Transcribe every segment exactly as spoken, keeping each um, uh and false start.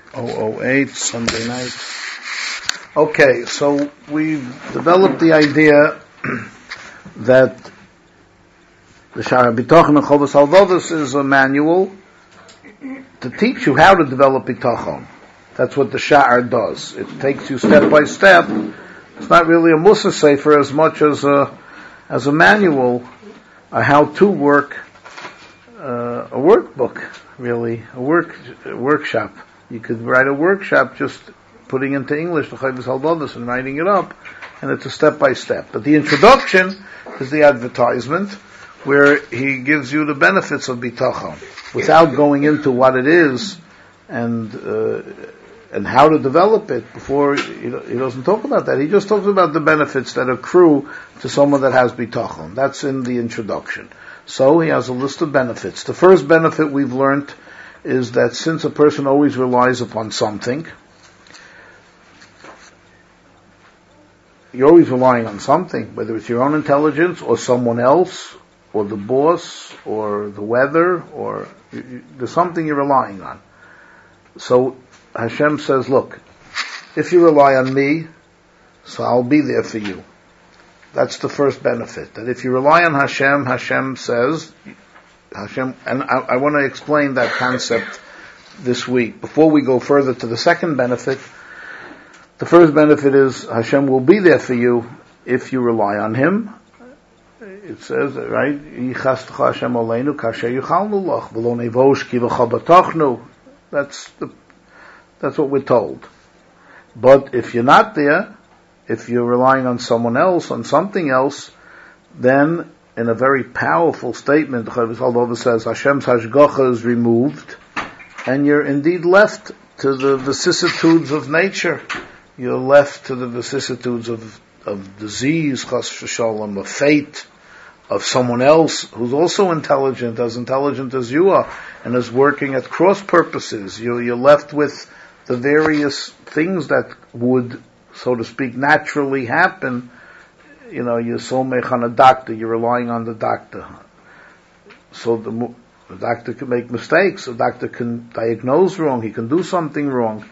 oh oh eight, Sunday night. Okay, so we've developed the idea that the Sha'ar B'tochen and Chovos Halvavos is a manual to teach you how to develop B'tochen. That's what the Sha'ar does. It takes you step by step. It's not really a Mussar Sefer as much as a as a manual, a how-to work, uh, a workbook, really, a work a workshop. You could write a workshop just putting into English the Chovos Halvavos and writing it up, and it's a step by step. But the introduction is the advertisement, where he gives you the benefits of bitachon without going into what it is and uh, and how to develop it. Before he, he doesn't talk about that. He just talks about the benefits that accrue to someone that has bitachon. That's in the introduction. So he has a list of benefits. The first benefit we've learned is that since a person always relies upon something, you're always relying on something, whether it's your own intelligence or someone else, or the boss, or the weather, or you, you, there's something you're relying on. So Hashem says, look, if you rely on me, so I'll be there for you. That's the first benefit. That if you rely on Hashem, Hashem says, Hashem, and I, I want to explain that concept this week. Before we go further to the second benefit, the first benefit is Hashem will be there for you if you rely on Him. It says, right? That's the, that's what we're told. But if you're not there, if you're relying on someone else, on something else, then in a very powerful statement, the Chovos Halvavos says, Hashem's hashgacha is removed, and you're indeed left to the vicissitudes of nature. You're left to the vicissitudes of, of disease, chas v'shalom, of fate, of someone else who's also intelligent, as intelligent as you are, and is working at cross purposes. You're, you're left with the various things that would, so to speak, naturally happen. You know, you're somech on a doctor, you're relying on the doctor. So the, the doctor can make mistakes, the doctor can diagnose wrong, he can do something wrong.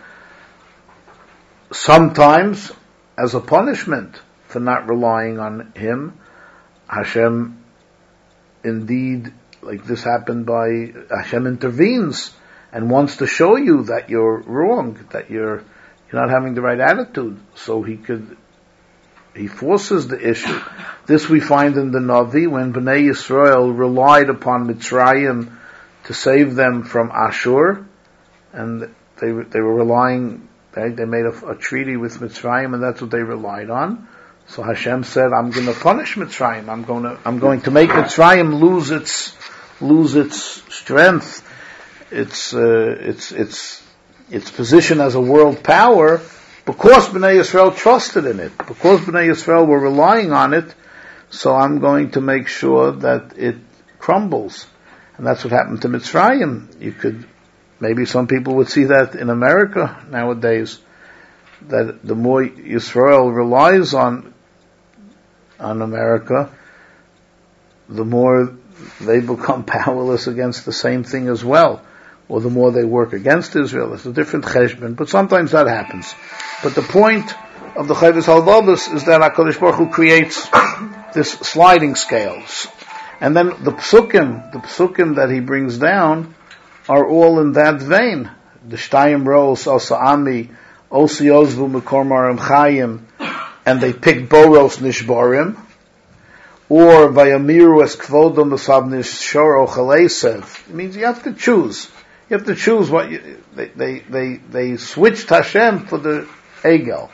Sometimes, as a punishment for not relying on him, Hashem, indeed, like this happened by, Hashem intervenes and wants to show you that you're wrong, that you're, you're not having the right attitude. So he could, he forces the issue. This we find in the Navi, when Bnei Yisrael relied upon Mitzrayim to save them from Ashur, and they they were relying, they, they made a, a treaty with Mitzrayim, and that's what they relied on. So Hashem said, I'm going to punish Mitzrayim. I'm going to, I'm going to make Mitzrayim lose its, lose its strength, its, uh, its, its, its position as a world power, because Bnei Yisrael trusted in it, because Bnei Yisrael were relying on it. So I'm going to make sure that it crumbles. And that's what happened to Mitzrayim. You could, maybe some people would see that in America nowadays, that the more Yisrael relies on on America, the more they become powerless against the same thing as well, or the more they work against Israel. It's a different cheshbon, but sometimes that happens. But the point of the Chovos Halvavos is that HaKadosh Baruch Hu creates this sliding scales, and then the psukim, the psukim that he brings down, are all in that vein. The Shtayim Ros Asa Ami Osi Ozvu Mekormarim Chayim, and they picked Boros Nishbarim, or Vayamiru Es Kvodom Besav Nishoro Chalesev. It means you have to choose. You have to choose what you, they, they, they, they switched Hashem for the Egel.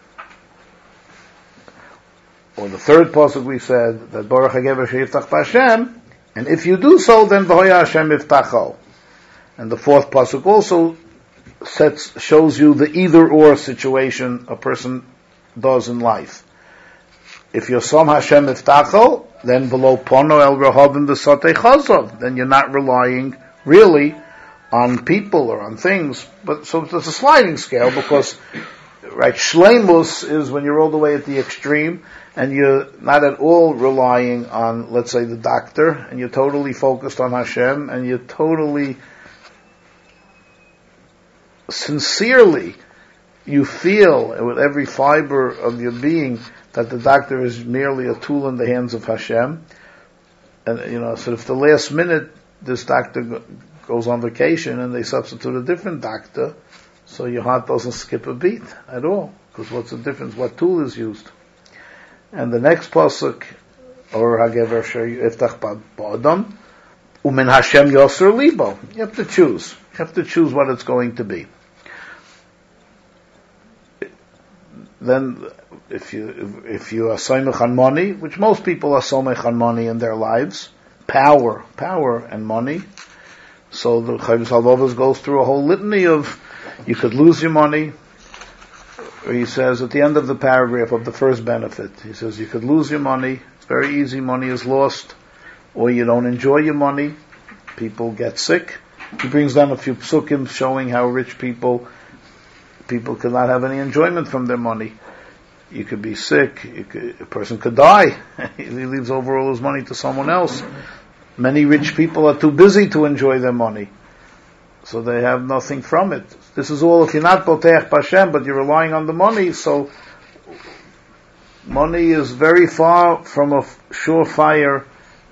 Or the third pasuk we said, that Baruch HaGever Sheyiftach B'Hashem, and if you do so, then V'hoya Hashem Yiftacho. And the fourth pasuk also sets, shows you the either-or situation a person does in life. If you're Som Hashem Iftacho, then below Pono El Rehovim V'Sotei Chazov, then you're not relying really on people or on things. But so it's a sliding scale, because right, Shleimus is when you're all the way at the extreme, and you're not at all relying on, let's say, the doctor, and you're totally focused on Hashem, and you're totally sincerely you feel with every fiber of your being that the doctor is merely a tool in the hands of Hashem, and you know, so if the last minute this doctor go, goes on vacation and they substitute a different doctor, so your heart doesn't skip a beat at all, because what's the difference? What tool is used? And the next pasuk, or Hagever Yiftach Ba'adam, Umin Hashem Yosser Libo. You have to choose. You have to choose what it's going to be. Then, if you if you are somech on money, which most people are somech on money in their lives, power, power and money. So the Chavis Halvovas goes through a whole litany of you could lose your money. Or he says at the end of the paragraph of the first benefit, he says you could lose your money. It's very easy. Money is lost, or you don't enjoy your money. People get sick. He brings down a few psukim showing how rich people. People could not have any enjoyment from their money. You could be sick. You could, a person could die. He leaves over all his money to someone else. Many rich people are too busy to enjoy their money, so they have nothing from it. This is all if you're not Boteach B'Hashem, but you're relying on the money. So money is very far from a surefire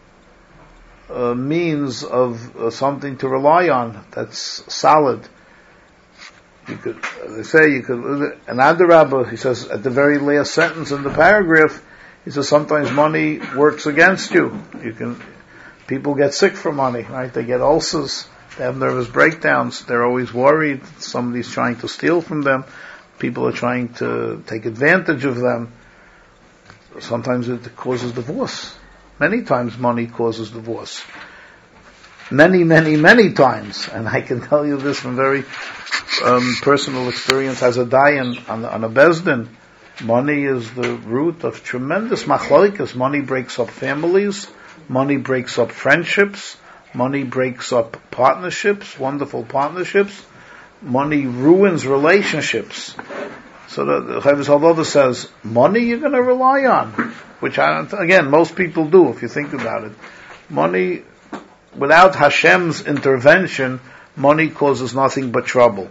uh, means of uh, something to rely on that's solid. You could, they say, you could, and Adarabah, he says, at the very last sentence in the paragraph, he says sometimes money works against you. You can, people get sick from money, right? They get ulcers, they have nervous breakdowns, they're always worried, somebody's trying to steal from them, people are trying to take advantage of them. Sometimes it causes divorce. Many times money causes divorce. Many, many, many times, and I can tell you this from very um, personal experience as a dayan on, on a bezdin. Money is the root of tremendous machloikas. Money breaks up families. Money breaks up friendships. Money breaks up partnerships, wonderful partnerships. Money ruins relationships. So the Chavis Halvova says, money you're going to rely on, which I, again, most people do if you think about it. Money, without Hashem's intervention, money causes nothing but trouble.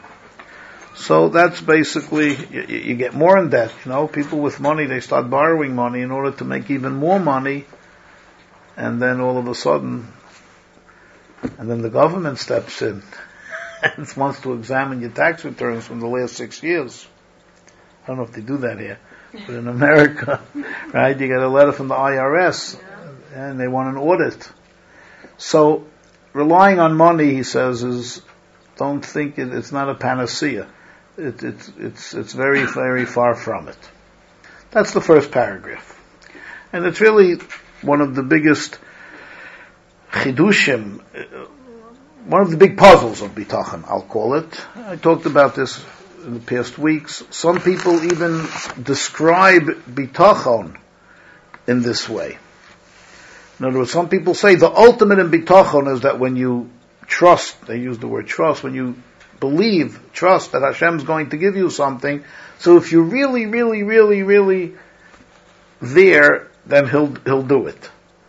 So that's basically, you, you get more in debt. You know, people with money, they start borrowing money in order to make even more money, and then all of a sudden, and then the government steps in and wants to examine your tax returns from the last six years. I don't know if they do that here, but in America, right, you get a letter from the I R S, and they want an audit. So, relying on money, he says, is, don't think it, it's not a panacea. It, it's, it's, it's very, very far from it. That's the first paragraph. And it's really one of the biggest chidushim, one of the big puzzles of bitachon, I'll call it. I talked about this in the past weeks. Some people even describe bitachon in this way. In other words, some people say the ultimate in bitachon is that when you trust, they use the word trust, when you believe, trust that Hashem's going to give you something, so if you're really, really, really, really there, then he'll, he'll do it.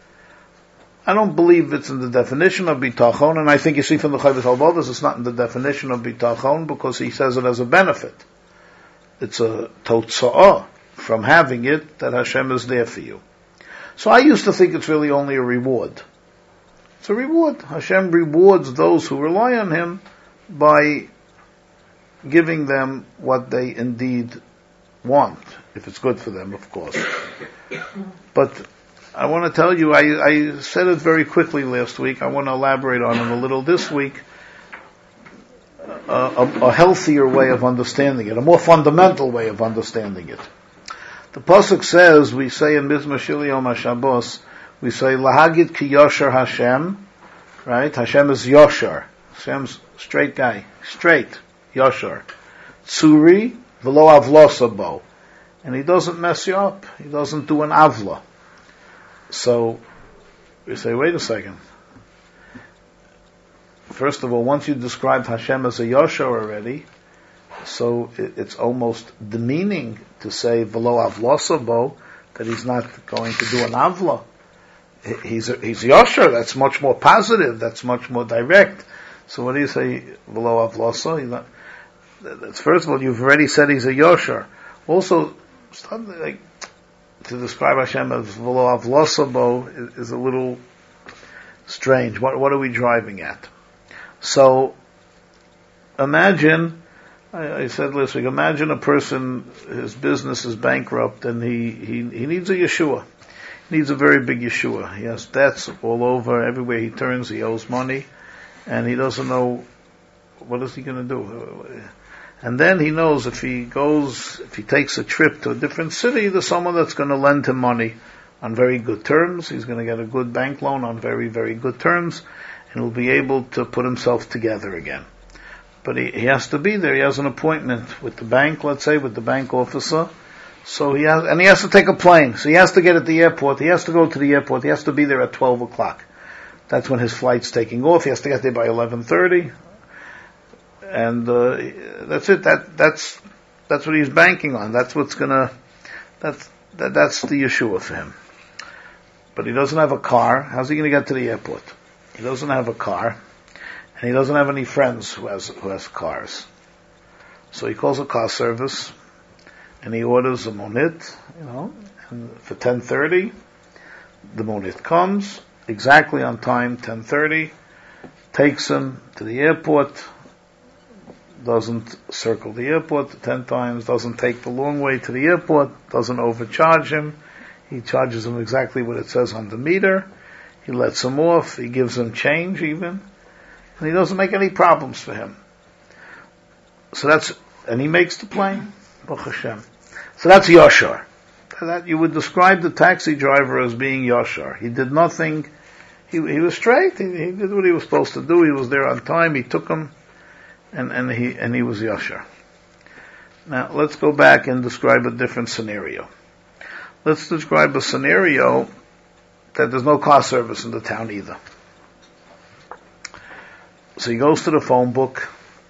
I don't believe it's in the definition of bitachon, and I think you see from the Chavis Halvovas it's not in the definition of bitachon because he says it as a benefit. It's a totza'ah from having it that Hashem is there for you. So I used to think it's really only a reward. It's a reward. Hashem rewards those who rely on Him by giving them what they indeed want, if it's good for them, of course. But I want to tell you, I, I said it very quickly last week. I want to elaborate on it a little this week. A, a, a healthier way of understanding it, a more fundamental way of understanding it. The pasuk says, we say in Mizmor Shir Yom HaShabbos, we say, Lahagid ki Yosher Hashem, right? Hashem is Yosher. Hashem's straight guy. Straight. Yosher. Tzuri, v'lo avlosa bo. And he doesn't mess you up. He doesn't do an avla. So, we say, wait a second. First of all, once you described Hashem as a Yosher already, so it, it's almost demeaning to say v'lo avlosa bo, that he's not going to do an avla. He's a, he's Yosher, that's much more positive, that's much more direct. So what do you say, v'lo avlosa? that's, first of all, you've already said he's a Yosher. Also, something like, to describe Hashem as V'lo Avlosabo is, is a little strange. What, what are we driving at? So, imagine, I, I said last week, imagine a person, his business is bankrupt and he, he, he needs a Yeshua. He needs a very big Yeshua. He has debts all over, everywhere he turns he owes money, and he doesn't know what is he going to do. And then he knows if he goes, if he takes a trip to a different city, there's someone that's going to lend him money on very good terms. He's going to get a good bank loan on very, very good terms, and he'll be able to put himself together again. But he, he has to be there. He has an appointment with the bank, let's say, with the bank officer. So he has, and he has to take a plane. So he has to get at the airport. He has to go to the airport. He has to be there at twelve o'clock. That's when his flight's taking off. He has to get there by eleven thirty. And uh, that's it. That that's that's what he's banking on. That's what's gonna. That's that, that's the Yeshua for him. But he doesn't have a car. How's he going to get to the airport? He doesn't have a car, and he doesn't have any friends who has who has cars. So he calls a car service, and he orders a monit. You know, and for ten thirty, the monit comes exactly on time. Ten thirty, takes him to the airport. Doesn't circle the airport ten times, doesn't take the long way to the airport, doesn't overcharge him. He charges him exactly what it says on the meter. He lets him off. He gives him change even. And he doesn't make any problems for him. So that's, and he makes the plane. Baruch Hashem. So that's Yashar. That you would describe the taxi driver as being Yashar. He did nothing. He, he was straight. He, he did what he was supposed to do. He was there on time. He took him. And, and he, and he was Yashar. Now, let's go back and describe a different scenario. Let's describe a scenario that there's no car service in the town either. So he goes to the phone book,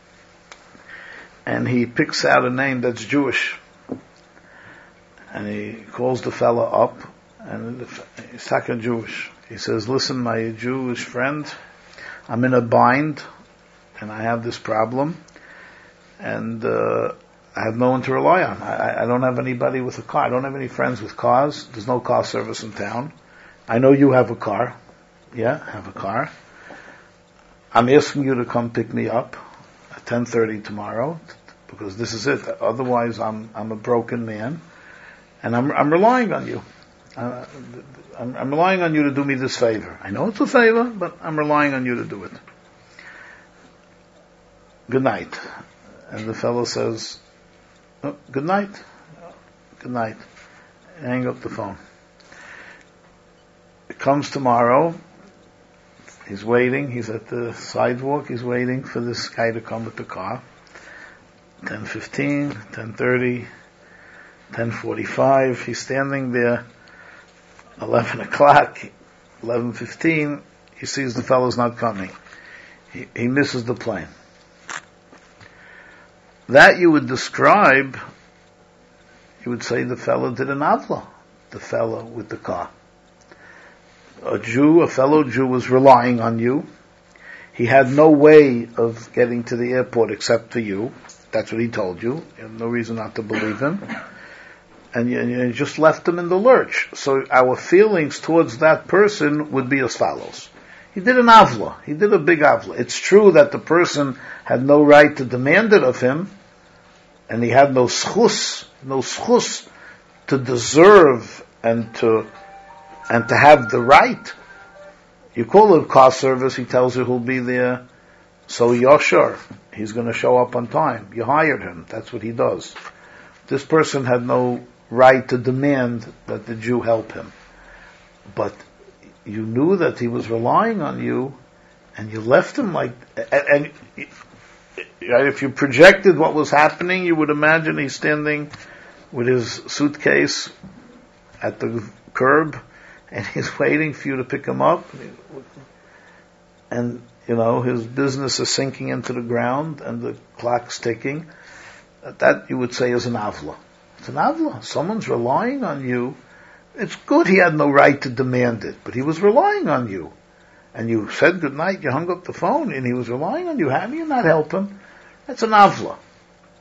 and he picks out a name that's Jewish. And he calls the fella up, and he's talking Jewish. He says, listen, my Jewish friend, I'm in a bind, and I have this problem, and uh, I have no one to rely on. I, I don't have anybody with a car. I don't have any friends with cars. There's no car service in town. I know you have a car. Yeah, I have a car. I'm asking you to come pick me up at ten thirty tomorrow, because this is it. Otherwise, I'm I'm a broken man, and I'm I'm relying on you. Uh, I'm, I'm relying on you to do me this favor. I know it's a favor, but I'm relying on you to do it. Good night. And the fellow says, oh, good night. Good night. Hang up the phone. It comes tomorrow. He's waiting. He's at the sidewalk. He's waiting for this guy to come with the car. ten fifteen, ten thirty, ten forty-five. He's standing there. eleven o'clock, eleven fifteen. He sees the fellow's not coming. He, he misses the plane. That you would describe, you would say the fellow did an avla, the fellow with the car. A Jew, a fellow Jew was relying on you. He had no way of getting to the airport except for you. That's what he told you. You have no reason not to believe him. And you, and you just left him in the lurch. So our feelings towards that person would be as follows. He did an avla. He did a big avla. It's true that the person had no right to demand it of him, and he had no schus, no schus to deserve and to and to have the right. You call it car service. He tells you who'll be there. So you're sure he's going to show up on time. You hired him. That's what he does. This person had no right to demand that the Jew help him, but you knew that he was relying on you, and you left him like, and, and if you projected what was happening, you would imagine he's standing with his suitcase at the curb, and he's waiting for you to pick him up, and, you know, his business is sinking into the ground, and the clock's ticking. That you would say is an avla. It's an avla. Someone's relying on you. It's good he had no right to demand it, but he was relying on you. And you said good night, you hung up the phone, and he was relying on you. How do you not help him? That's an avla.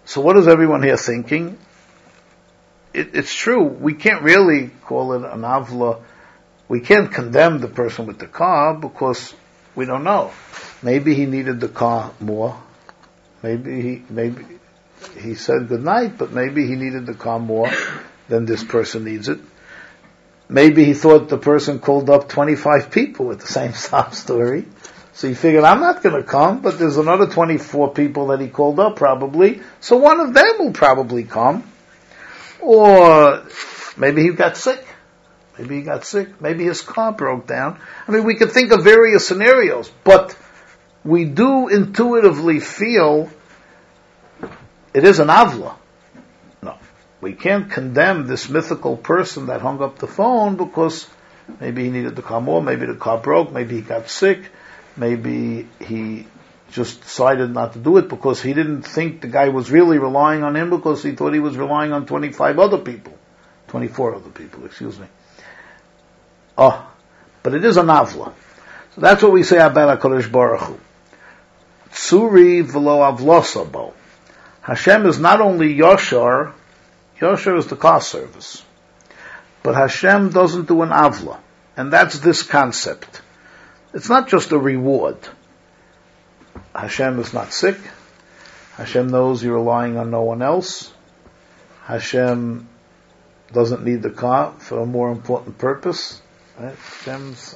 So what is everyone here thinking? It, it's true. We can't really call it an avla. We can't condemn the person with the car because we don't know. Maybe he needed the car more. Maybe he, maybe he said good night, but maybe he needed the car more than this person needs it. Maybe he thought the person called up twenty-five people with the same sob story. So he figured, I'm not going to come, but there's another twenty-four people that he called up probably, so one of them will probably come. Or maybe he got sick. Maybe he got sick. Maybe his car broke down. I mean, we could think of various scenarios, but we do intuitively feel it is an avla. No, we can't condemn this mythical person that hung up the phone because maybe he needed the car more, maybe the car broke, maybe he got sick, maybe he just decided not to do it because he didn't think the guy was really relying on him because he thought he was relying on twenty-five other people. twenty-four other people, excuse me. Oh, but it is an avla. So that's what we say about HaKadosh Baruch Hu. Tsuri v'lo avlosabo. Hashem is not only Yoshar, Yoshar is the car service, but Hashem doesn't do an avla. And that's this concept. It's not just a reward. Hashem is not sick. Hashem knows you're relying on no one else. Hashem doesn't need the car for a more important purpose. Right? Hashem's,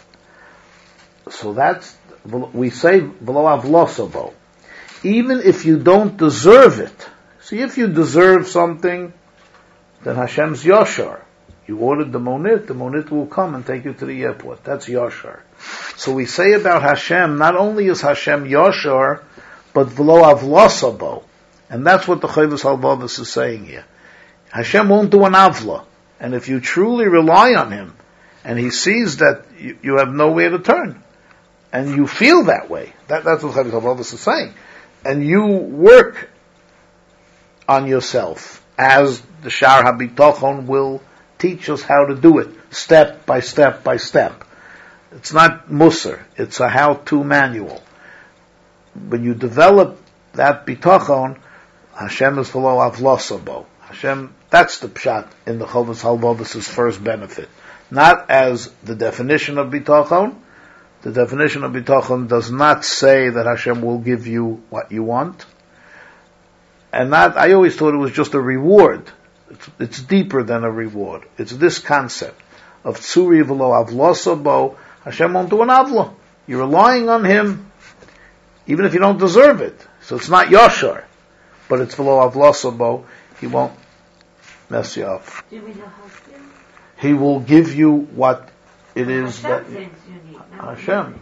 so that's, we say, below avlosabo. Even if you don't deserve it. See, if you deserve something, then Hashem's Yoshar. You ordered the monit, the monit will come and take you to the airport. That's Yoshar. So we say about Hashem, not only is Hashem Yoshar, but v'lo avlosabo. And that's what the Chovos HaLevavos is saying here. Hashem won't do an avla. And if you truly rely on Him, and He sees that you, you have nowhere to turn, and you feel that way, that, that's what Chovos HaLevavos is saying, and you work on yourself, as the Shar HaBitachon will teach us how to do it, step by step by step. It's not Musar, it's a how-to manual. When you develop that bitachon, Hashem is below avlosabo. Hashem, that's the pshat in the Chovos HaLevavos' first benefit. Not as the definition of bitachon. The definition of bitachon does not say that Hashem will give you what you want. And that, I always thought it was just a reward. It's, it's deeper than a reward. It's this concept of tsuri v'lo avlosabo. Hashem won't do an avla. You're relying on Him, even if you don't deserve it. So it's not Yoshar, but it's v'lo avlosabo. He won't mess you up. Do we know how to? He will give you what it is Hashem that thinks you need. No, Hashem.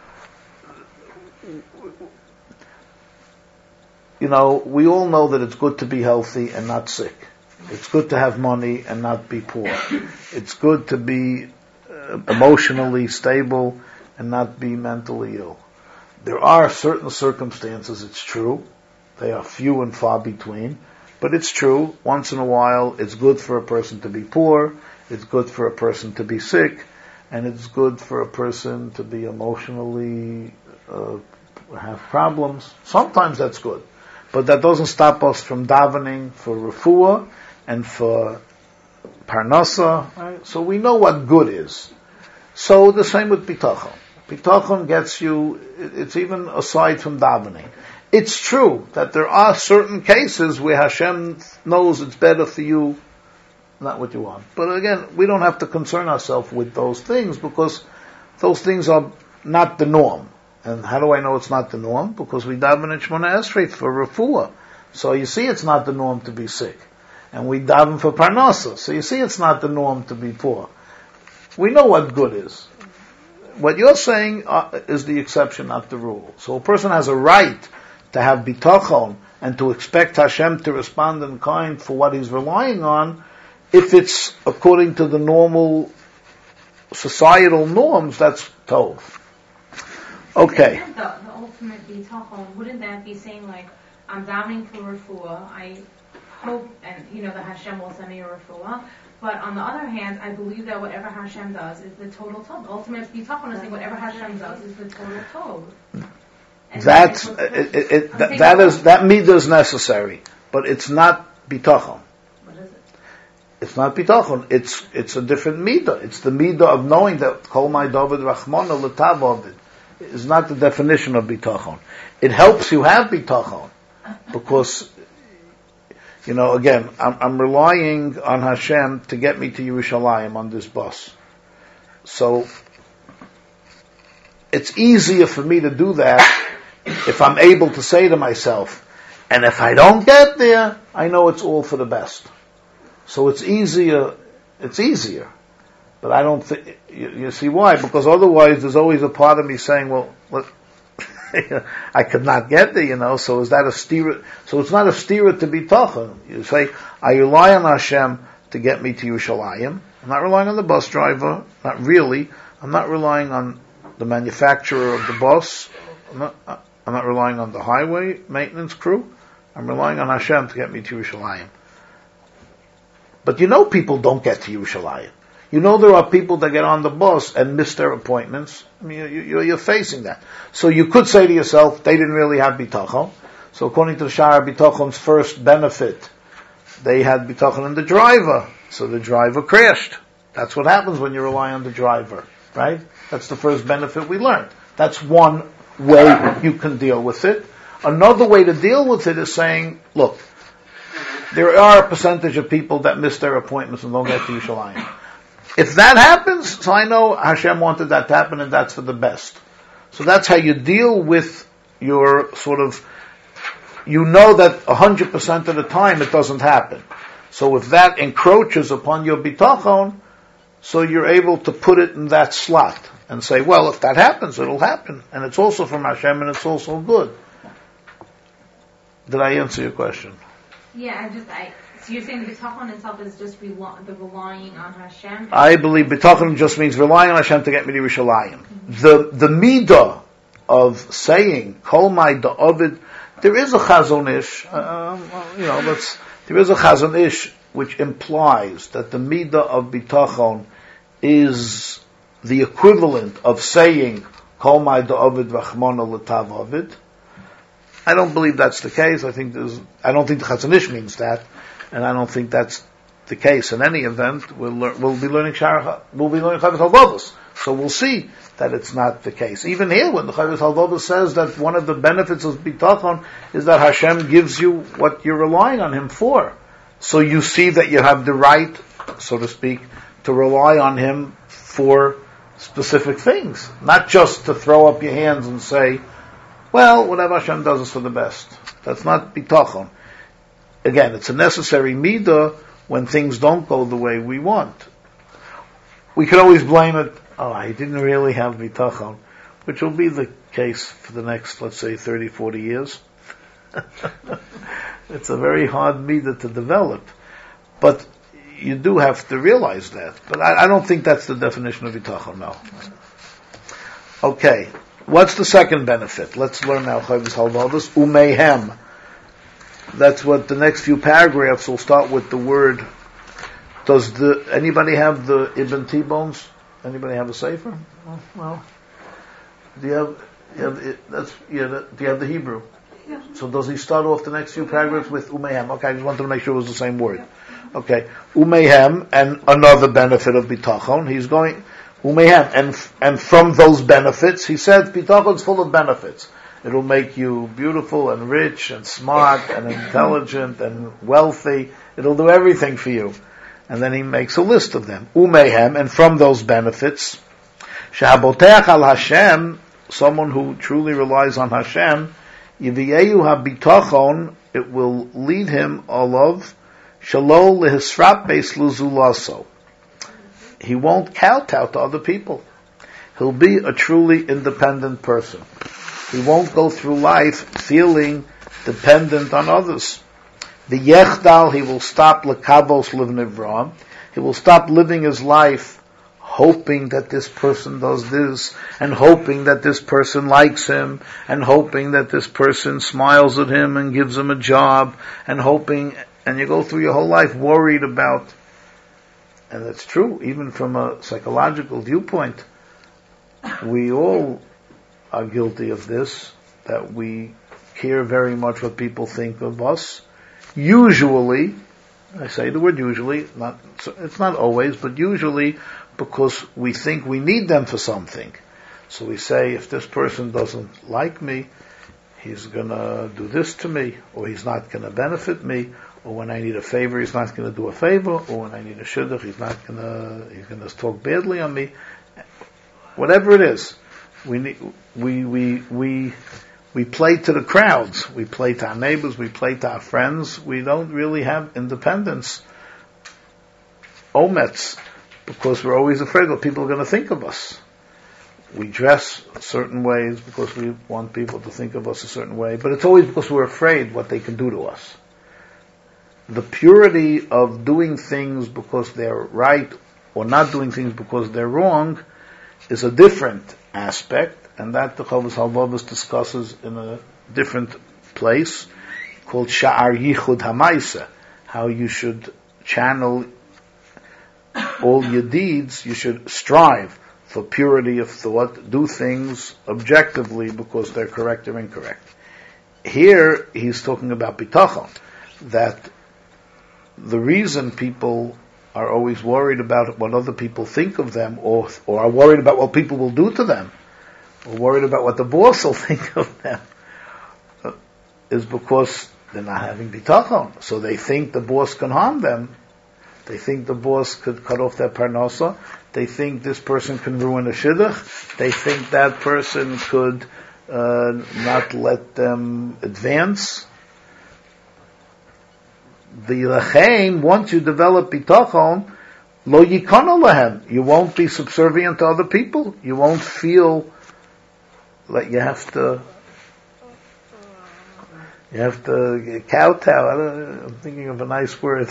You know, we all know that it's good to be healthy and not sick. It's good to have money and not be poor. It's good to be uh, emotionally stable and not be mentally ill. There are certain circumstances, it's true. They are few and far between. But it's true, once in a while, it's good for a person to be poor, it's good for a person to be sick, and it's good for a person to be emotionally, uh, have problems. Sometimes that's good. But that doesn't stop us from davening for refuah and for parnasa. Right? So we know what good is. So the same with bitachon. Bitachon gets you, it's even aside from davening. It's true that there are certain cases where Hashem knows it's better for you, not what you want. But again, we don't have to concern ourselves with those things because those things are not the norm. And how do I know it's not the norm? Because we daven in Shemona Esrei for refuah. So you see it's not the norm to be sick. And we daven for parnasa. So you see it's not the norm to be poor. We know what good is. What you're saying uh, is the exception, not the rule. So a person has a right to have bitachon and to expect Hashem to respond in kind for what he's relying on if it's according to the normal societal norms. That's tov. Okay. The, the ultimate bitachon, wouldn't that be saying like, I'm davening for refuah, I hope, and you know, that Hashem will send me a refuah, but on the other hand, I believe that whatever Hashem does is the total tov. The ultimate bitachon is saying whatever Hashem does is the total tov. That's, it, it, it, that, that is, that midah is necessary. but it's not bitachon. What is it? It's not bitachon. It's it's a different midah. It's the midah of knowing that kol my David Rachmana l'tav Ovid is not the definition of bitachon. It helps you have bitachon because, you know, again, I'm, I'm relying on Hashem to get me to Yerushalayim on this bus. So it's easier for me to do that if I'm able to say to myself, and if I don't get there, I know it's all for the best. So it's easier, it's easier. But I don't think, you, you see why? Because otherwise there's always a part of me saying, well, look, I could not get there, you know, so is that a stira? So it's not a stira to be tachon. You say, I rely on Hashem to get me to Yerushalayim. I'm not relying on the bus driver, not really. I'm not relying on the manufacturer of the bus. I'm not, I'm not relying on the highway maintenance crew. I'm relying on Hashem to get me to Yerushalayim. But you know people don't get to Yerushalayim. You know there are people that get on the bus and miss their appointments. I mean, you, you, you're facing that. So you could say to yourself, they didn't really have bitachon. So according to the Sha'ar Bitachon's first benefit, they had bitachon in the driver. So the driver crashed. That's what happens when you rely on the driver, right? That's the first benefit we learned. That's one way you can deal with it. Another way to deal with it is saying, look, there are a percentage of people that miss their appointments and don't get to Yerushalayim. If that happens, so I know Hashem wanted that to happen and that's for the best. So that's how you deal with your sort of, you know that one hundred percent of the time it doesn't happen. So if that encroaches upon your bitachon, so you're able to put it in that slot and say, well, if that happens, it'll happen. And it's also from Hashem and it's also good. Did I answer your question? Yeah, I just, I, so you're saying the bitachon itself is just rel- the relying on Hashem? I believe bitachon just means relying on Hashem to get me to Yerushalayim. Mm-hmm. The, the midah of saying, kol my da'ovid, there is a chazon ish, uh, you know, let's, there is a chazon ish which implies that the midah of bitachon is the equivalent of saying, kol my da'ovid v'chmona l'tav ovid. I don't believe that's the case. I think there's, I don't think the Chazon Ish means that, and I don't think that's the case. In any event, we'll, lear, we'll be learning Shar, we'll be learning Chovos Halevavos, so we'll see that it's not the case. Even here, when the Chovos Halevavos says that one of the benefits of bitachon is that Hashem gives you what you're relying on Him for, so you see that you have the right, so to speak, to rely on Him for specific things, not just to throw up your hands and say, well, whatever Hashem does is for the best. That's not bitachon. Again, it's a necessary midah when things don't go the way we want. We could always blame it, oh, I didn't really have bitachon, which will be the case for the next, let's say, thirty, forty years. It's a very hard midah to develop. But you do have to realize that. But I, I don't think that's the definition of bitachon, no. Okay. What's the second benefit? Let's learn now Chovos Halevavos. Umehem. That's what the next few paragraphs will start with the word. Does the anybody have the Ibn T-Bones? Anybody have a sefer? Oh, well, do you have? You have it, that's yeah. That, do you have the Hebrew? Yeah. So does he start off the next few paragraphs with Umehem? Okay, I just wanted to make sure it was the same word. Okay, Umehem, and another benefit of bitachon. He's going. Umehem, and and from those benefits, he said, bitachon is full of benefits. It'll make you beautiful and rich and smart and intelligent and wealthy. It'll do everything for you. And then he makes a list of them. Umehem, and from those benefits, shehaboteach al Hashem, someone who truly relies on Hashem, yiviyehu habitachon, it will lead him alav shalo lehisrap beis luzulaso. He won't kowtow to other people. He'll be a truly independent person. He won't go through life feeling dependent on others. The yechdal, he will stop lekavos livnivram. He will stop living his life hoping that this person does this, and hoping that this person likes him, and hoping that this person smiles at him and gives him a job, and hoping, and you go through your whole life worried about. And that's true, even from a psychological viewpoint. We all are guilty of this, that we care very much what people think of us, Usually, I say the word usually, not, it's not always, but usually because we think we need them for something. So we say, if this person doesn't like me, he's gonna do this to me, or he's not gonna benefit me, or when I need a favor, he's not gonna do a favor, or when I need a shidduch, he's not gonna, he's gonna talk badly on me. Whatever it is, we need, we, we, we, we play to the crowds, we play to our neighbors, we play to our friends, we don't really have independence, omets, because we're always afraid what people are gonna think of us. We dress certain ways because we want people to think of us a certain way, but it's always because we're afraid what they can do to us. The purity of doing things because they're right or not doing things because they're wrong is a different aspect, and that the Chovos HaLevavos discusses in a different place called Sha'ar Yichud HaMaisa, how you should channel all your deeds, you should strive for purity of thought, do things objectively because they're correct or incorrect. Here, he's talking about bitachon, that the reason people are always worried about what other people think of them, or or are worried about what people will do to them, or worried about what the boss will think of them, uh, is because they're not having bitachon. So they think the boss can harm them. They think the boss could cut off their parnasa. They think this person can ruin a shidduch. They think that person could uh, not let them advance. The lachein, once you develop bitachon, lo yikana lahem, you won't be subservient to other people. You won't feel like you have to, you have to kowtow. I don't, I'm thinking of a nice word.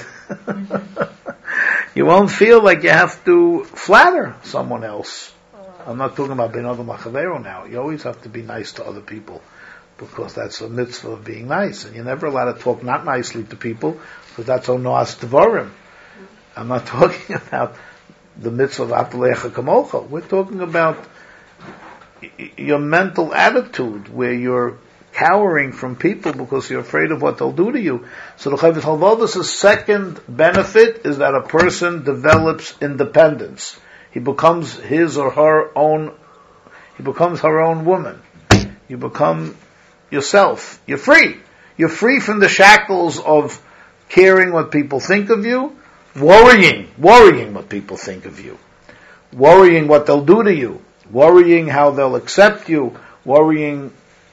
You won't feel like you have to flatter someone else. I'm not talking about being Adam Machavero now. You always have to be nice to other people, because that's a mitzvah of being nice. And you're never allowed to talk not nicely to people, because that's onoas devarim. I'm not talking about the mitzvah of Apalecha Kamocha. We're talking about your mental attitude, where you're cowering from people because you're afraid of what they'll do to you. So the Chovos HaLevavos' second benefit is that a person develops independence. He becomes his or her own, he becomes her own woman. You become yourself. You're free. You're free from the shackles of caring what people think of you, worrying, worrying what people think of you, worrying what they'll do to you, worrying how they'll accept you, worrying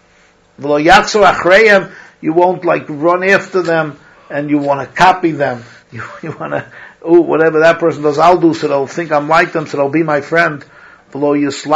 you won't like run after them and you want to copy them. You, you want to, oh, whatever that person does, I'll do, so they'll think I'm like them, so they'll be my friend. How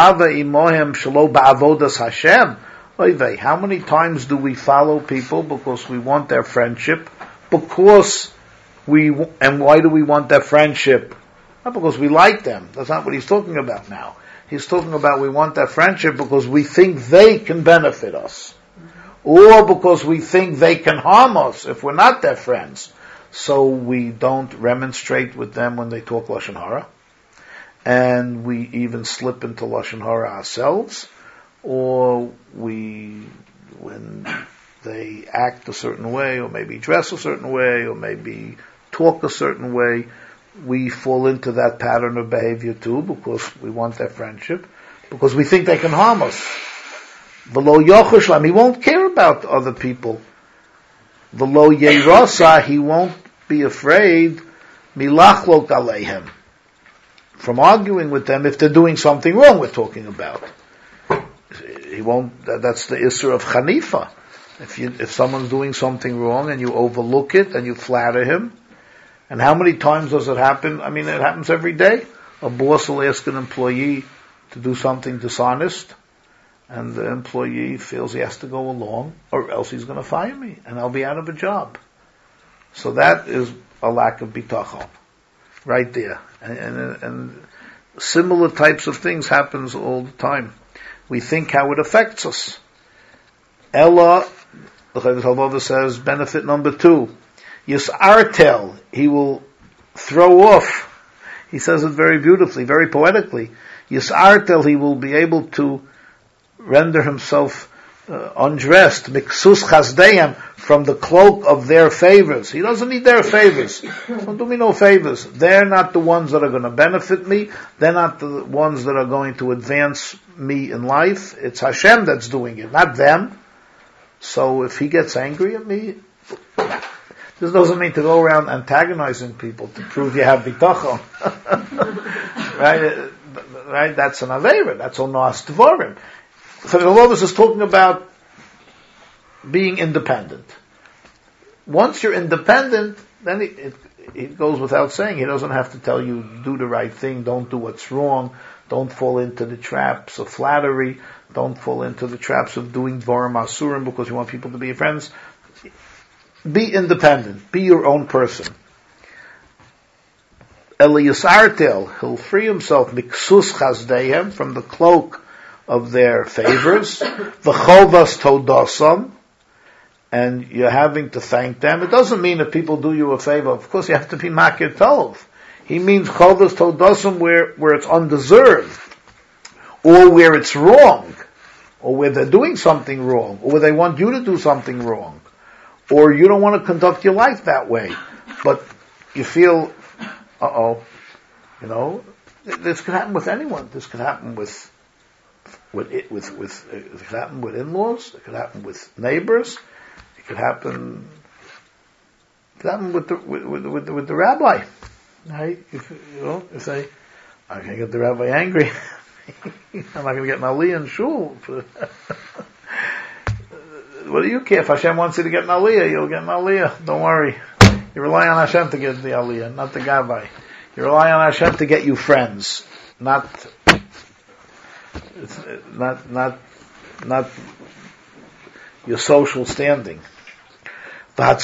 many times do we follow people because we want their friendship? Because we, and why do we want their friendship? Not because we like them. That's not what he's talking about now. He's talking about we want their friendship because we think they can benefit us. Or because we think they can harm us if we're not their friends. So we don't remonstrate with them when they talk Lashon Hara. And we even slip into Lashon Hara ourselves. Or we, when they act a certain way, or maybe dress a certain way, or maybe talk a certain way, we fall into that pattern of behavior too, because we want their friendship, because we think they can harm us. V'lo yochushlam, he won't care about other people. V'lo yerasa, he won't be afraid milachlok aleihem, from arguing with them if they're doing something wrong we're talking about. He won't, that's the issur of chanifa. If you, if someone's doing something wrong and you overlook it and you flatter him, and how many times does it happen? I mean, it happens every day. A boss will ask an employee to do something dishonest, and the employee feels he has to go along, or else he's going to fire me, and I'll be out of a job. So that is a lack of bitachon, right there. And, and, and similar types of things happens all the time. We think how it affects us. Ella, the Chovos HaLevavos says, benefit number two, Yisartel, he will throw off. He says it very beautifully, very poetically. Yisartel, he will be able to render himself uh, undressed, miksus chasdeyam, from the cloak of their favors. He doesn't need their favors. Don't do me no favors. They're not the ones that are going to benefit me. They're not the ones that are going to advance me in life. It's Hashem that's doing it, not them. So if he gets angry at me, this doesn't mean to go around antagonizing people to prove you have bitachon. Right? Right? That's an aveira. That's onas tvorim. So the Lord is talking about being independent. Once you're independent, then it, it, it goes without saying. He doesn't have to tell you, do the right thing, don't do what's wrong, don't fall into the traps of flattery, don't fall into the traps of doing dvarim asurim because you want people to be your friends. Be independent. Be your own person. Eliyasartel, he'll free himself miksus chazdehem, from the cloak of their favors. V'chovas todasam, and you're having to thank them. It doesn't mean that people do you a favor. Of course, you have to be makir tov. He means chovas todasam where where it's undeserved, or where it's wrong, or where they're doing something wrong, or where they want you to do something wrong, or you don't want to conduct your life that way, but you feel, uh-oh, you know, this could happen with anyone. This could happen with, with, it, with, with, it could happen with in-laws. It could happen with neighbors. It could happen, it could happen with the, with, with, with, with the rabbi. Right? If, you know, if they, I can't get the rabbi angry. I'm not going to get my aliyah in shul. What do you care? If Hashem wants you to get an aliyah, you'll get an aliyah. Don't worry. You rely on Hashem to get the aliyah, not the gabbai. You rely on Hashem to get you friends, not, it's not, not, not your social standing. And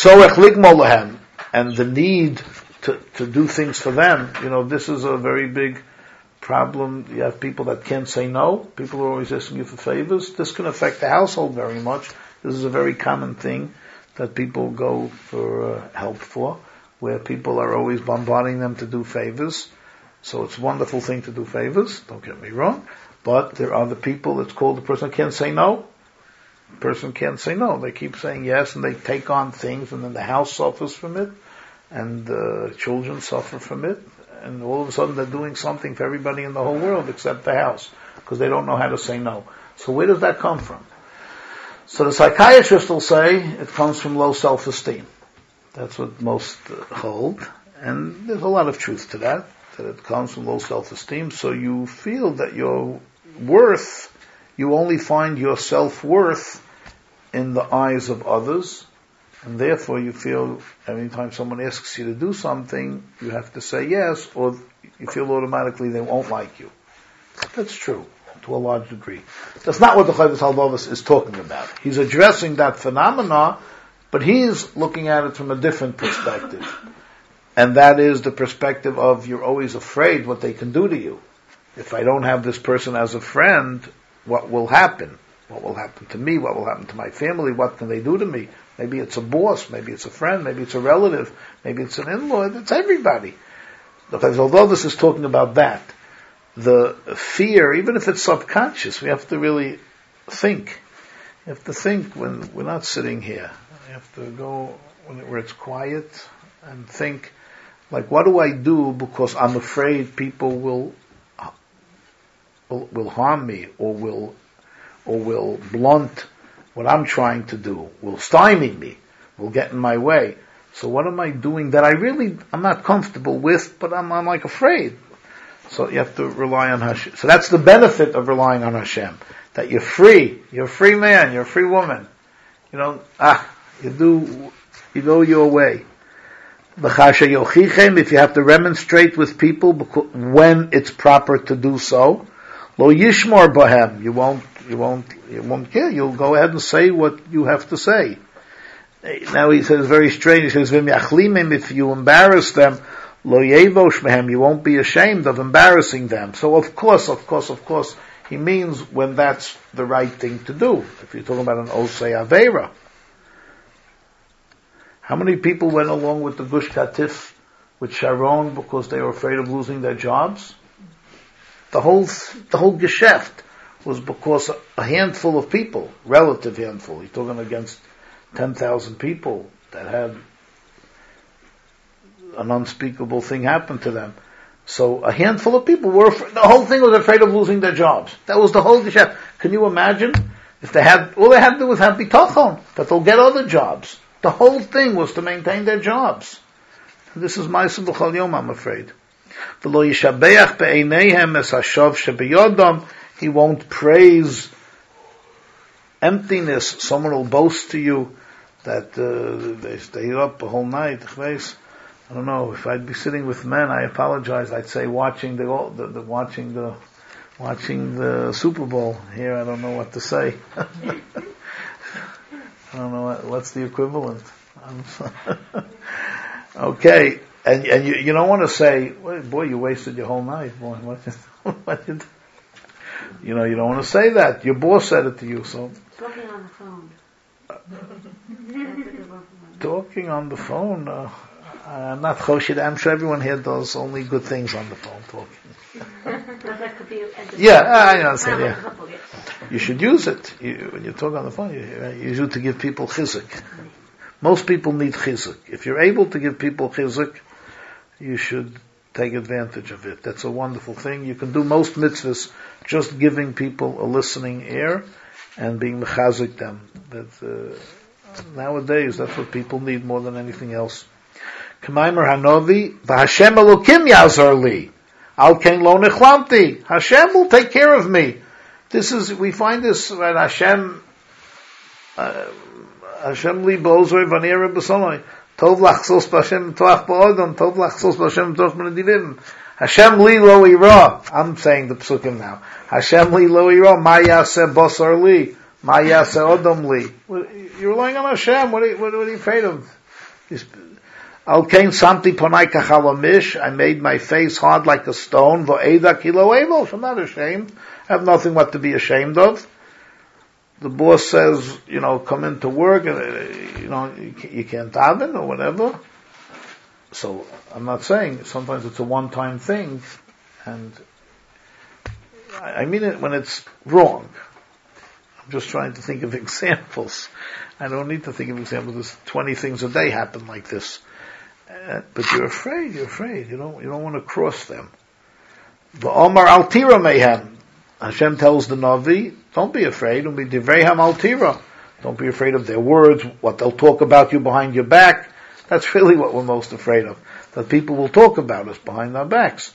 the need to, to do things for them, you know, this is a very big problem. You have people that can't say no. People are always asking you for favors. This can affect the household very much. This is a very common thing that people go for uh, help for, where people are always bombarding them to do favors. So it's a wonderful thing to do favors, don't get me wrong, but there are the people that's called the person that can't say no. The person can't say no. They keep saying yes, and they take on things, and then the house suffers from it, and the uh, children suffer from it, and all of a sudden they're doing something for everybody in the whole world except the house, because they don't know how to say no. So where does that come from? So the psychiatrist will say it comes from low self-esteem. That's what most uh, hold. And there's a lot of truth to that, that it comes from low self-esteem. So you feel that your worth, you only find your self-worth in the eyes of others. And therefore you feel every time someone asks you to do something, you have to say yes, or you feel automatically they won't like you. That's true, to a large degree. That's not what the Chovos Halevavos is talking about. He's addressing that phenomena, but he's looking at it from a different perspective. And that is the perspective of you're always afraid what they can do to you. If I don't have this person as a friend, what will happen? What will happen to me? What will happen to my family? What can they do to me? Maybe it's a boss, maybe it's a friend, maybe it's a relative, maybe it's an in-law, it's everybody. Because although this is talking about that, the fear, even if it's subconscious, we have to really think. You have to think when we're not sitting here. You have to go when it, where it's quiet and think, like, what do I do because I'm afraid people will will, will harm me, or will or will blunt what I'm trying to do, will stymie me, will get in my way. So what am I doing that I really, I'm not comfortable with, but I'm, I'm like afraid. So you have to rely on Hashem. So that's the benefit of relying on Hashem. That you're free. You're a free man. You're a free woman. You know, ah, you do, you go your way. If you have to remonstrate with people when it's proper to do so, lo yishmor bahem, you won't, you won't, you won't care. You'll go ahead and say what you have to say. Now he says very strange. He says, if you embarrass them, lo yevosh mehem, you won't be ashamed of embarrassing them. So of course, of course, of course, he means when that's the right thing to do. If you're talking about an osei aveira. How many people went along with the Gush Katif, with Sharon, because they were afraid of losing their jobs? The whole, the whole geschäft was because a handful of people, relative handful, he's talking against ten thousand people that had an unspeakable thing happen to them. So a handful of people were, the whole thing was afraid of losing their jobs. That was the whole Geshem. Can you imagine? If they had, all they had to do was have bitachon, that they'll get other jobs. The whole thing was to maintain their jobs. And this is Ma'aseh B'chol Yom, I'm afraid. V'lo yishabeach be'eineihem es hashav shebeyodam. He won't praise emptiness. Someone will boast to you that uh, they stayed up the whole night. I don't know, if I'd be sitting with men, I apologize, I'd say watching the, the, the watching the watching the Super Bowl. Here I don't know what to say. I don't know what, what's the equivalent. Okay, and and you you don't want to say, boy, you wasted your whole night. Boy, what, what did, you know, you don't want to say that. Your boss said it to you, so. Talking on the phone. Talking on the phone. Uh, I'm not choshid. I'm sure everyone here does only good things on the phone talking. Yeah, I understand. Yeah, you should use it you, when you talk on the phone. You, you use it to give people chizuk. Most people need chizuk. If you're able to give people chizuk, you should take advantage of it. That's a wonderful thing. You can do most mitzvahs just giving people a listening ear and being mechazik them. That uh, nowadays, that's what people need more than anything else. K'maimer Hanovi, v'Hashem Elokim yazar li, al ken lo nechlamti. Hashem will take care of me. This is, we find this, right, Hashem, uh, Hashem li bozoi v'nira b'soloi, tov lachsos b'Hashem toach ba'odom, tov lachsos b'Hashem toach b'nedivim. Hashem li lo ira. I'm saying the psukim now. Hashem li lo ira, ma yaseh bosar li, ma yaseh odom li. You're relying on Hashem, what are you, what are you afraid of? Al kain samti ponai kachalamish. I made my face hard like a stone. V'eda kilo evosh. I'm not ashamed. I have nothing what to be ashamed of. The boss says, you know, come into work, and uh, you know, you, you can't daven or whatever. So I'm not saying sometimes it's a one-time thing, and I, I mean it when it's wrong. I'm just trying to think of examples. I don't need to think of examples. There's twenty things a day happen like this. Uh, but you're afraid, you're afraid. You don't, you don't want to cross them. The Omar Altira Mehem. Hashem tells the Navi, don't be afraid. Don't be Divreham Altira. Don't be afraid of their words, what they'll talk about you behind your back. That's really what we're most afraid of. That people will talk about us behind our backs.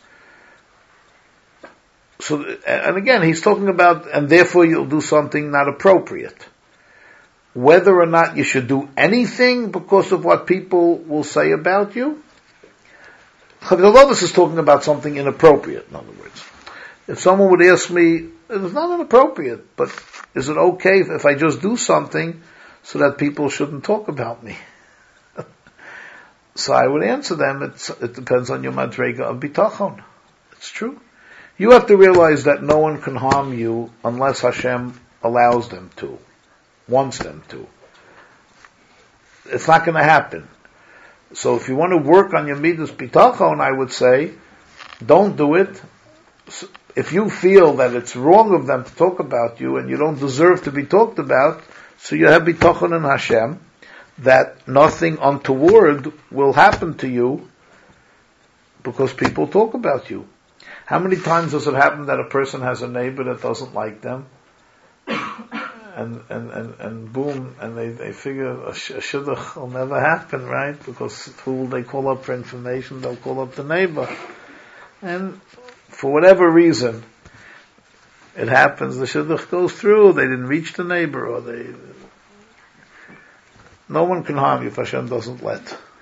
So, and again, he's talking about, and therefore you'll do something not appropriate. Whether or not you should do anything because of what people will say about you. Although this is talking about something inappropriate, in other words. If someone would ask me, it's not inappropriate, but is it okay if, if I just do something so that people shouldn't talk about me? So I would answer them, it's, it depends on your madrega of bitachon. It's true. You have to realize that no one can harm you unless Hashem allows them to. Wants them to. It's not going to happen. So if you want to work on your midas bitachon, I would say, don't do it. If you feel that it's wrong of them to talk about you and you don't deserve to be talked about, so you have bitachon in Hashem, that nothing untoward will happen to you because people talk about you. How many times does it happen that a person has a neighbor that doesn't like them? And, and, and, and boom, and they, they figure a, sh- a shidduch will never happen, right? Because who will they call up for information? They'll call up the neighbor. And for whatever reason, it happens, the shidduch goes through, they didn't reach the neighbor, or they... No one can harm you if Hashem doesn't let.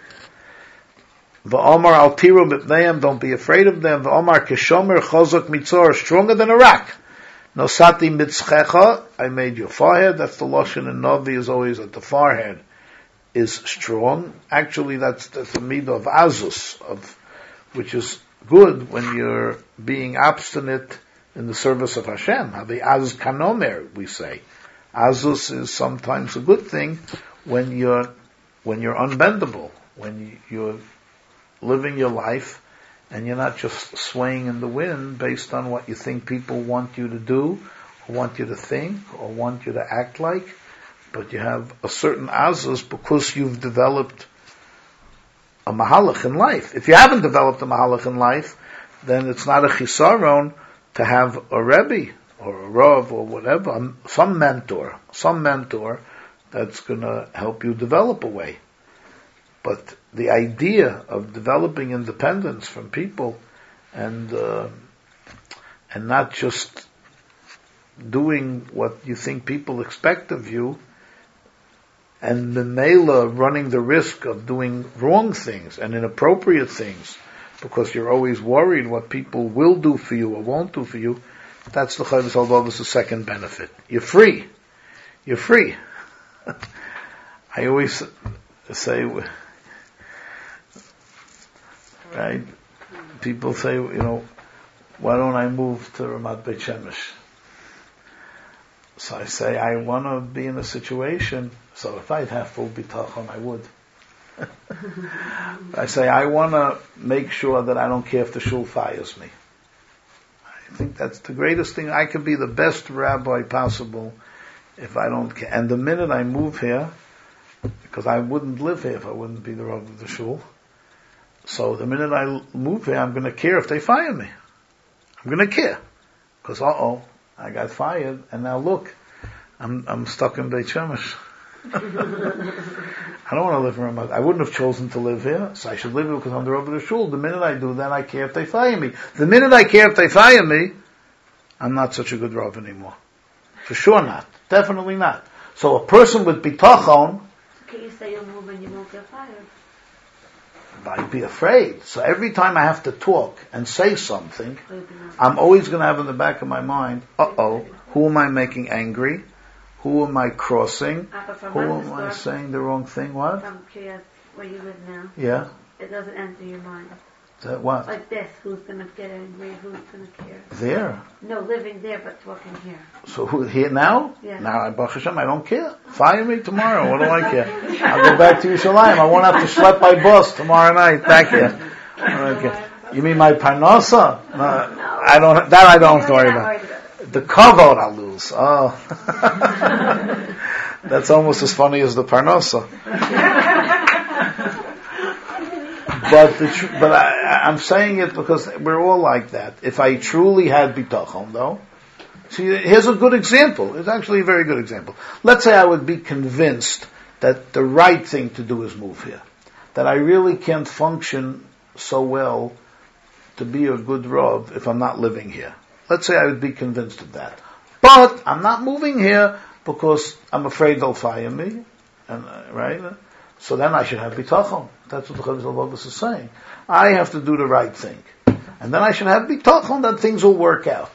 V'omar al tiru b'pneim, don't be afraid of them. V'omar kishomer chozok mitzor, stronger than a rock. Nosati mitzchecha, I made your forehead. That's the lashon in Navi, is always that the forehead is strong. Actually, that's that's the midah of azus, of which is good when you're being obstinate in the service of Hashem. The az kanomer, we say. Azus is sometimes a good thing when you're when you're unbendable, when you're living your life and you're not just swaying in the wind based on what you think people want you to do, or want you to think, or want you to act like, but you have a certain azus because you've developed a mahalach in life. If you haven't developed a mahalach in life, then it's not a chisaron to have a rebbe or a rav or whatever, some mentor, some mentor that's going to help you develop a way. But the idea of developing independence from people and uh, and not just doing what you think people expect of you, and Memela running the risk of doing wrong things and inappropriate things because you're always worried what people will do for you or won't do for you, that's the Chovos HaLevavos' second benefit. You're free. You're free. I always say, right, people say, you know, why don't I move to Ramat Beit Shemesh? So I say, I want to be in a situation, so if I'd have full bitachon, I would. I say, I want to make sure that I don't care if the shul fires me. I think that's the greatest thing. I could be the best rabbi possible if I don't care. And the minute I move here, because I wouldn't live here if I wouldn't be the rabbi of the shul, so the minute I move here, I'm going to care if they fire me. I'm going to care. Because, uh-oh, I got fired, and now look, I'm I'm stuck in Beit Shemesh. I don't want to live in Ramat. I wouldn't have chosen to live here, so I should live here because I'm the Rebbe of the shul. The minute I do that, I care if they fire me. The minute I care if they fire me, I'm not such a good Rebbe anymore. For sure not. Definitely not. So a person with bitachon, can you say you'll move and you won't get fired? I'd be afraid. So every time I have to talk and say something, I'm always going to have in the back of my mind, uh-oh, who am I making angry? Who am I crossing? Who am I saying the wrong thing? What? From Kiryas, where you live now. Yeah. It doesn't enter your mind. That what? Like this, who's going to get angry, who's going to care? There. No, living there, but talking here. So who, here now? Yeah. Now, I Baruch Hashem, I don't care. Fire me tomorrow. What do I care? I'll go back to Yerushalayim. I won't have to schlep my bus tomorrow night back here. Okay. You mean my parnasa? No, no, I don't. That I don't have to worry about. The kavod I'll lose. Oh, that's almost as funny as the parnasa. But the tr- but I, I'm saying it because we're all like that. If I truly had bitachon, though, see, here's a good example. It's actually a very good example. Let's say I would be convinced that the right thing to do is move here, that I really can't function so well to be a good Rav if I'm not living here. Let's say I would be convinced of that, but I'm not moving here because I'm afraid they'll fire me, and uh, right. So then I should have bitachon. That's what the Chovos HaLevavos is saying. I have to do the right thing. And then I should have bitachon that things will work out.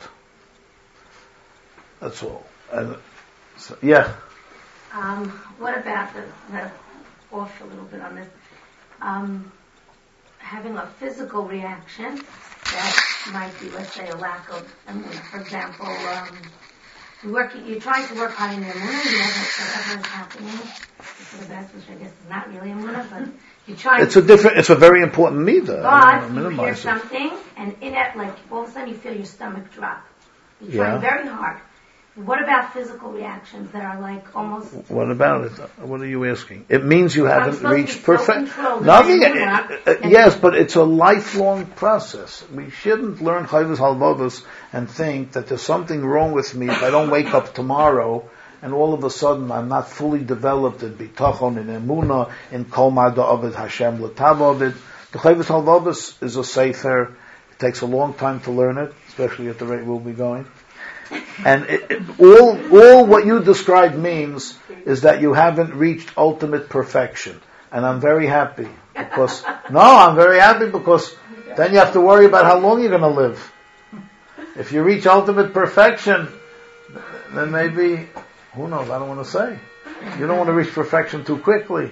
That's all. And so, yeah. Um, what about the, the, off a little bit on this, um, having a physical reaction that might be, let's say, a lack of, I mean, for example, um, you're working, you're trying to work hard in your emunah, you know whatever is happening for the best, which I guess is not really emunah, but you're trying. It's a different. It's a very important midah. But you hear something, and in it, like all of a sudden, you feel your stomach drop. You're trying yeah. very hard. What about physical reactions that are like almost? What about it? What are you asking? It means you I'm haven't reached perfect. So Nothing. Uh, uh, yes, but it's a lifelong process. We shouldn't learn Chovos HaLevavos and think that there's something wrong with me if I don't wake up tomorrow and all of a sudden I'm not fully developed in bitachon, in emunah, in kol mada ovid Hashem l'tav ovid. The Chovos HaLevavos is a sefer. It takes a long time to learn it, especially at the rate we'll be going. And it, it, all all what you described means is that you haven't reached ultimate perfection. And I'm very happy because no, I'm very happy because then you have to worry about how long you're going to live. If you reach ultimate perfection, then maybe who knows? I don't want to say. You don't want to reach perfection too quickly.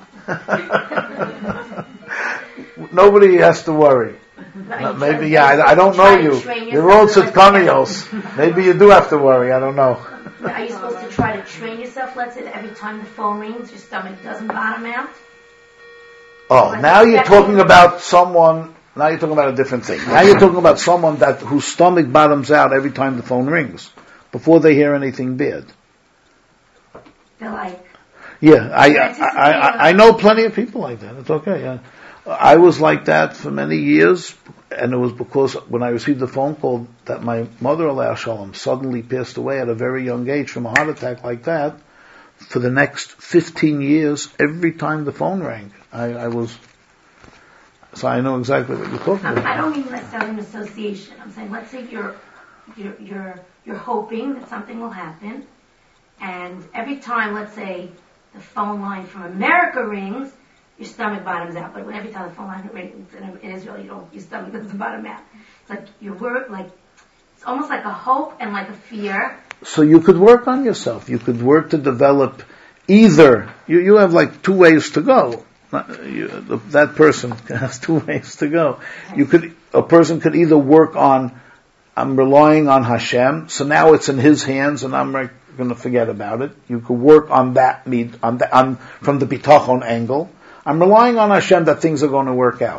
Nobody has to worry. No, maybe, yeah, I, I don't know you. You're all tzidkanios. Maybe you do have to worry, I don't know. Are you supposed to try to train yourself, let's say, that every time the phone rings, your stomach doesn't bottom out? Oh, like now you're talking about someone, now you're talking about a different thing. Now you're talking about someone that whose stomach bottoms out every time the phone rings, before they hear anything bad. They're like, Yeah, I, They're I, I, anticipating- I know plenty of people like that. It's okay. Yeah. I was like that for many years, and it was because when I received the phone call that my mother, Alei Shalom, suddenly passed away at a very young age from a heart attack like that. For the next fifteen years, every time the phone rang, I, I was. So I know exactly what you're talking Um, about. I don't mean necessarily an association. I'm saying, let's say you're, you're, you're, you're hoping that something will happen, and every time, let's say, the phone line from America rings, your stomach bottoms out. But when every time the phone line rings in, in Israel, you don't, your stomach doesn't bottom out. It's like you're wor- like, it's almost like a hope and like a fear. So you could work on yourself. You could work to develop either. You, you have like two ways to go. Not- you- the- that person has two ways to go. You could, a person could either work on, I'm relying on Hashem, so now it's in His hands, and I'm like, going to forget about it. You could work on that need, on the, on from the bitachon angle. I'm relying on Hashem that things are going to work out.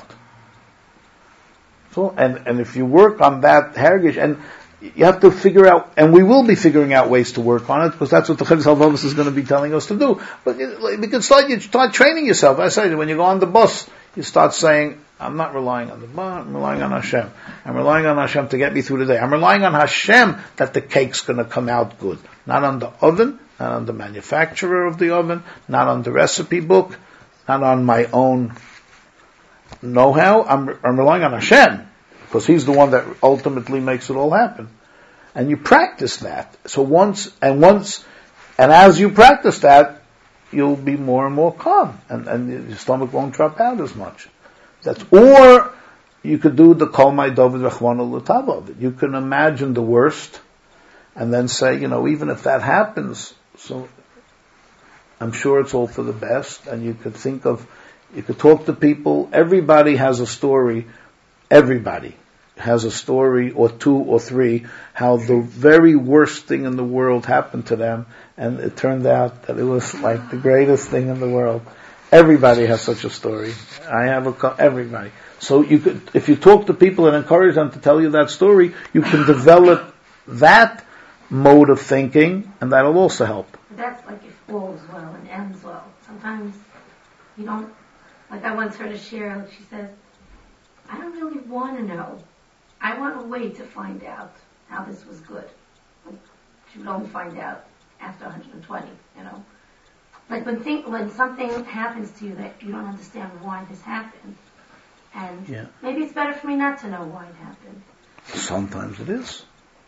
So, and and if you work on that heritage, and you have to figure out, and we will be figuring out ways to work on it, because that's what the Chayes Halvavos is going to be telling us to do. But it, we can start, you start training yourself. I say, when you go on the bus, you start saying, I'm not relying on the bus, I'm relying on Hashem. I'm relying on Hashem to get me through the day. I'm relying on Hashem that the cake's going to come out good. Not on the oven, not on the manufacturer of the oven, not on the recipe book, not on my own know-how. I'm, I'm relying on Hashem, because He's the one that ultimately makes it all happen. And you practice that. So once, and once, and as you practice that, you'll be more and more calm, and, and your stomach won't drop out as much. That's, or you could do the Kol Mai David Rachmana L'Tava. You can imagine the worst, and then say, you know, even if that happens, so I'm sure it's all for the best. And you could think of, you could talk to people. Everybody has a story. Everybody has a story or two or three, how the very worst thing in the world happened to them, and it turned out that it was like the greatest thing in the world. Everybody has such a story. I have a, everybody. So you could, if you talk to people and encourage them to tell you that story, you can develop that mode of thinking, and that'll also help. But that's like it falls well and ends well. Sometimes you don't, like I once heard a share, she says, I don't really want to know. I want to wait to find out how this was good. Like, she would only find out after one hundred twenty, you know. Like when think, when something happens to you that you don't understand why this happened, and Yeah. maybe it's better for me not to know why it happened. Sometimes it is.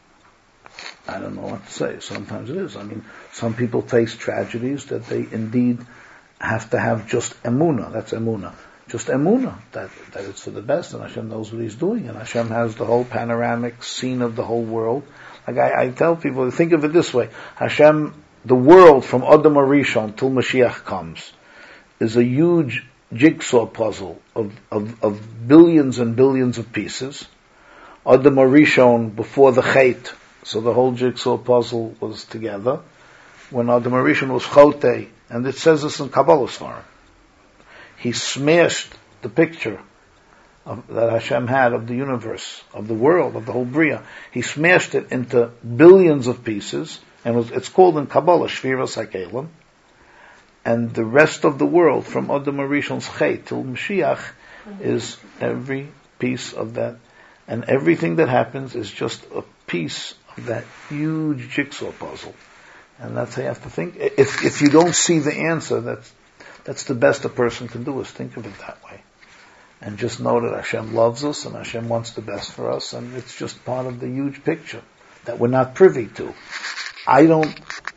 I don't know what to say. Sometimes it is. I mean, some people face tragedies that they indeed have to have just emunah. That's emunah. Just emunah. That, that it's for the best, and Hashem knows what He's doing, and Hashem has the whole panoramic scene of the whole world. Like I, I tell people, think of it this way. Hashem, the world from Adam Arishon till Mashiach comes, is a huge jigsaw puzzle of, of, of billions and billions of pieces. Adam Arishon before the Chait, so the whole jigsaw puzzle was together. When Adam Arishon was Chotei, and it says this in Kabbalah Svarim, he smashed the picture of, that Hashem had of the universe, of the world, of the whole Bria. He smashed it into billions of pieces, and it was, it's called in Kabbalah Shviras HaKelim. And the rest of the world, from Adam Arishon's Chet till Mashiach, is every piece of that. And everything that happens is just a piece of that huge jigsaw puzzle. And that's how you have to think. If if you don't see the answer, that's that's the best a person can do, is think of it that way. And just know that Hashem loves us and Hashem wants the best for us, and it's just part of the huge picture that we're not privy to. I don't,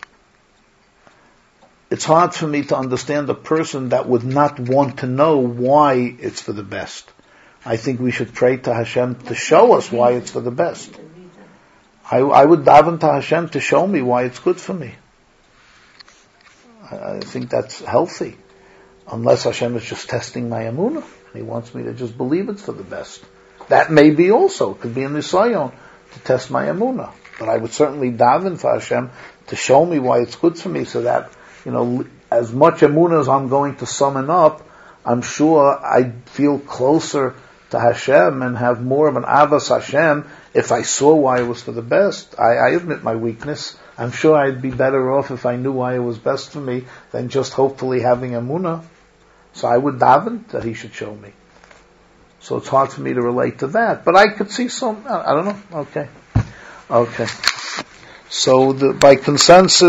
it's hard for me to understand a person that would not want to know why it's for the best. I think we should pray to Hashem to show us why it's for the best. I, I would daven to Hashem to show me why it's good for me. I, I think that's healthy. Unless Hashem is just testing my emunah, and He wants me to just believe it's for the best. That may be also, it could be in Nisayon, to test my emunah. But I would certainly daven for Hashem to show me why it's good for me, so that, you know, as much emunah as I'm going to summon up, I'm sure I'd feel closer to Hashem and have more of an avas Hashem if I saw why it was for the best. I, I admit my weakness. I I'm sure I'd be better off if I knew why it was best for me than just hopefully having emunah. So I would daven that he should show me. So it's hard for me to relate to that. But I could see some, I don't know. Okay. Okay. So the, by consensus,